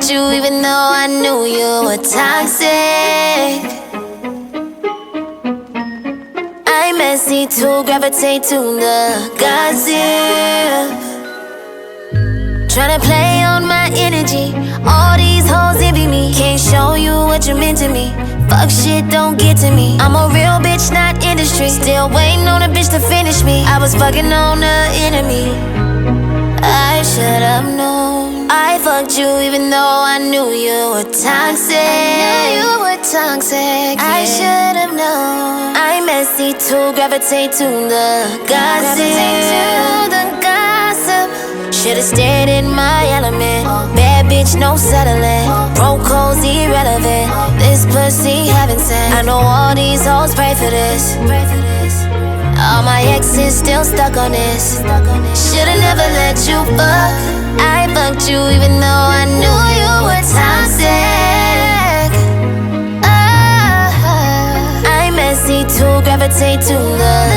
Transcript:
fucked you even though I knew you were toxic. I'm messy too, gravitate to the gossip. Tryna play on my energy, all these hoes envy me. Can't show you what you meant to me. Fuck shit, don't get to me. I'm a real bitch, not industry. Still waiting on a bitch to finish me. I was fucking on the enemy. I should've known. I fucked you even though I knew you were toxic. I knew you were toxic, yeah. I should've known. I'm messy too, gravitate to the gossip. Gravitate to the gossip. Should've stayed in my element. Bad bitch, no settling. Broke hoes irrelevant. This pussy heaven sent. I know all these hoes pray for this. All my exes still stuck on this. Should've never let you fuck. I fucked you even though I knew you were toxic. I'm messy too, gravitate to the